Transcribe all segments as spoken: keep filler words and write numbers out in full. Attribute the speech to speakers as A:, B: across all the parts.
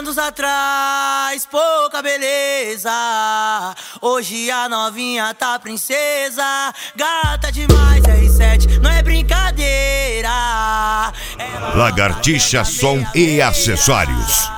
A: anos atrás, pouca beleza. Hoje a novinha tá princesa. Gata demais, R sete, não é brincadeira. Ela
B: Lagartixa Som e Acessórios.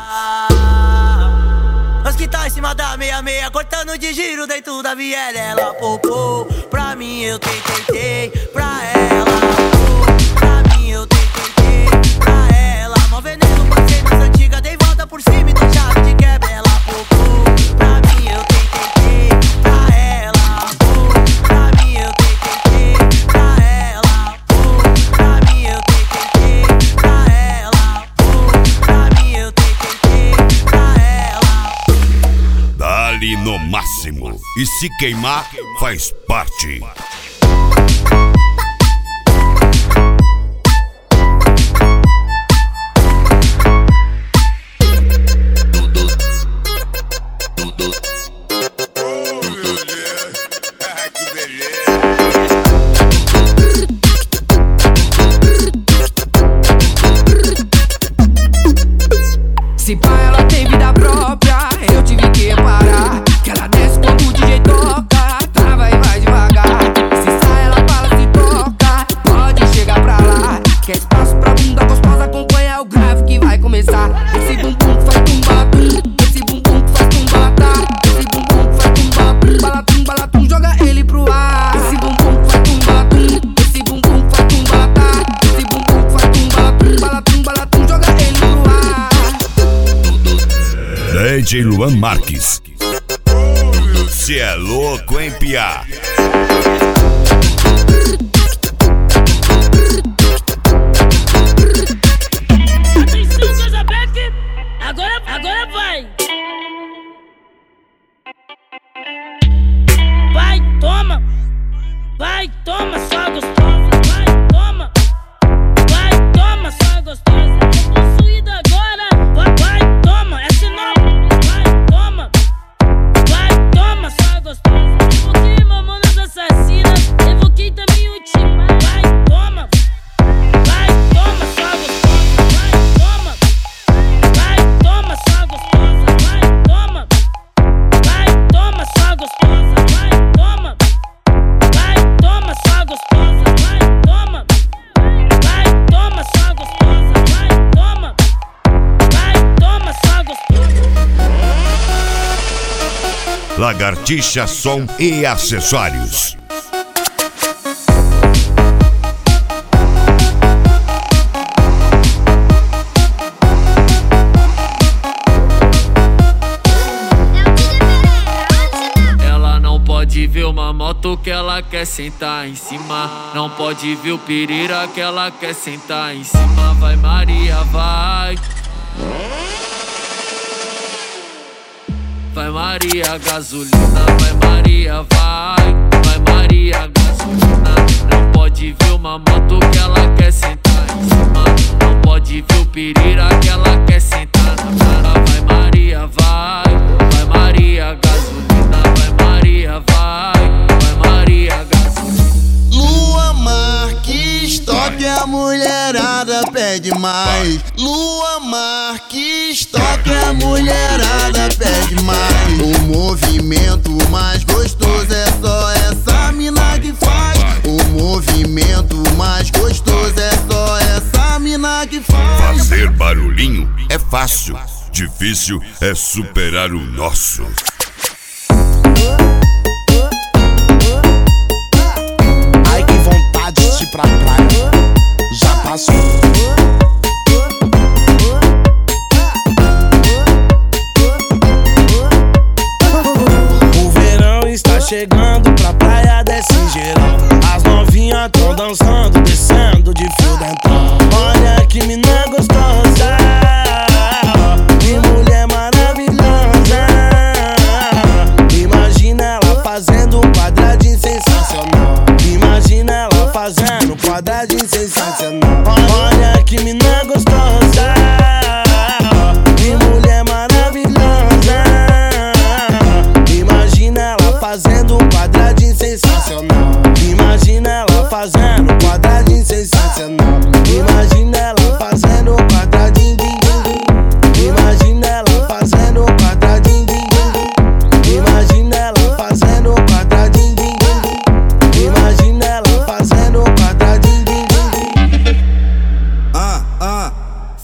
A: Nós que tá em cima da meia-meia, cortando de giro dentro da viela. Ela popou, pra mim eu tentei, tentei, pra ela. Popou, pra mim eu tentei, tentei, pra ela. Mó veneno, passei nas antigas, dei volta por cima e dei chave de quebra. Ela popou, pra mim eu tentei, tentei, pra ela. Popou, pra mim eu tentei, tentei, pra ela. Popou, pra mim eu tentei, tentei, pra ela. Popou, pra mim eu tentei, tentei, pra ela.
B: Dali no máximo. E se queimar, faz parte.
C: Se pá, ela tem vida própria, eu tive que reparar que ela desce quando o D J toca, trava e vai devagar. Se sai, ela fala, se toca, pode chegar pra lá. Quer espaço pra bunda gostosa, acompanha o grave que vai começar. Esse bumbum que faz tumba-tum, esse bumbum que faz tumba-tá, esse bumbum que faz tumba-tum, balatum, balatum, joga ele pro ar. Esse bumbum que faz tumba-tum, esse bumbum que faz tumba-tá, esse bumbum que faz tumba-tum, balatum, balatum, joga ele pro ar.
B: D J Luan Marques. Cê é louco, hein, piá?
D: Atenção, Casa Black, agora, agora vai. Vai, toma, vai, toma, só gostosa. Vai, toma, vai, toma, só gostosa. Tô possuída agora. Vai, vai, toma, essa é nova. Vai, toma, vai, toma, só gostosa. Evoquei mamonas assassinas, evoquei também o time. Vai, toma, vai, toma, só gostosa. Vai, toma, vai, toma, só gostosa. Vai, toma, vai, toma, só gostosa. Vai, toma, vai, toma, só gostosa. Vai, toma, vai, toma, só gostosa. Vai, toma, vai, toma, só gostosa.
B: Lagartixa Som e Acessórios.
E: Ela não pode ver uma moto que ela quer sentar em cima. Não pode ver o pirira que ela quer sentar em cima. Vai Maria, vai. Vai Maria, gasolina, vai Maria, vai. Vai Maria, gasolina. Não pode ver uma moto que ela quer sentar em cima. Não pode ver o pirira que ela quer sentar na cara. Vai Maria, vai. Vai Maria, gasolina, vai Maria, vai. Vai Maria, gasolina.
F: Luan Marques, toque a mulherada pede mais. Luan Marques, toque a mulherada pede mais. O movimento mais gostoso é só essa mina que faz. O movimento mais gostoso é só essa mina que faz.
B: Fazer barulhinho é fácil, difícil é superar o nosso.
F: Ai, que vontade de ir pra praia, já passou.
G: O verão está chegando, pra praia desce geral. As novinhas tão dançando, descendo de fio dental. Olha que mina gostosa, que mulher maravilhosa. Imagina ela fazendo um quadradinho sensacional. Imagina ela fazendo um quadradinho sensacional. Olha que mina gostosa, que mulher maravilhosa. Imagina ela fazendo um quadradinho sensacional. Imagina ela fazendo um quadradinho sensacional. Imagina ela fazendo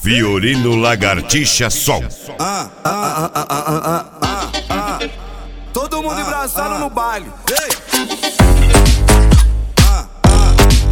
B: Fiorino Lagartixa Sol.
H: Ah, ah, ah, ah, ah, ah, ah, ah. Todo mundo embraçado ah, no baile. Ei. Ah, ah, ah,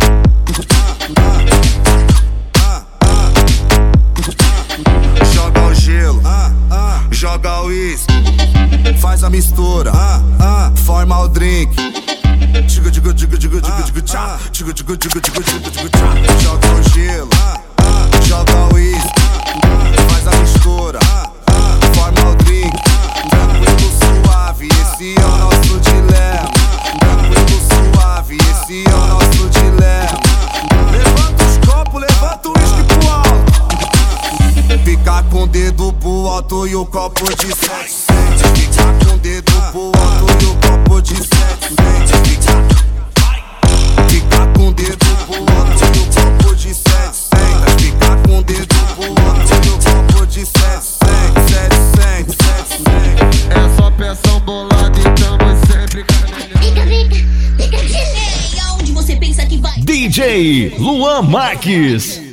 H: ah, ah, ah. Joga o gelo, ah, ah. Joga o uísque, faz a mistura, ah, ah. Forma o drink. Digo, digo, digo, digo, digo, digo, tchá. Digo, digo, digo, digo, digo, digo, tchá. Joga o gelo, ah, ah. Joga o uísque, faz a mistura, ah, ah. Forma o drink. Tranquilo, suave, esse é o nosso dilema. Tranquilo, suave, esse é o nosso dilema. Levanta os copos, levanta o uísque pro alto. Fica com o dedo pro alto e o copo de sete centes. Fica com o dedo pro alto e o copo de sete centes. Fica com o dedo pro alto e o copo de sete centes. Fica com o dedo pro alto e o copo de sete centes. Sete centes, sete centes. É só peção bolada e tamo sempre.
I: Fica, fica, fica de lei. Aonde você pensa que vai?
J: D J Luan Marques.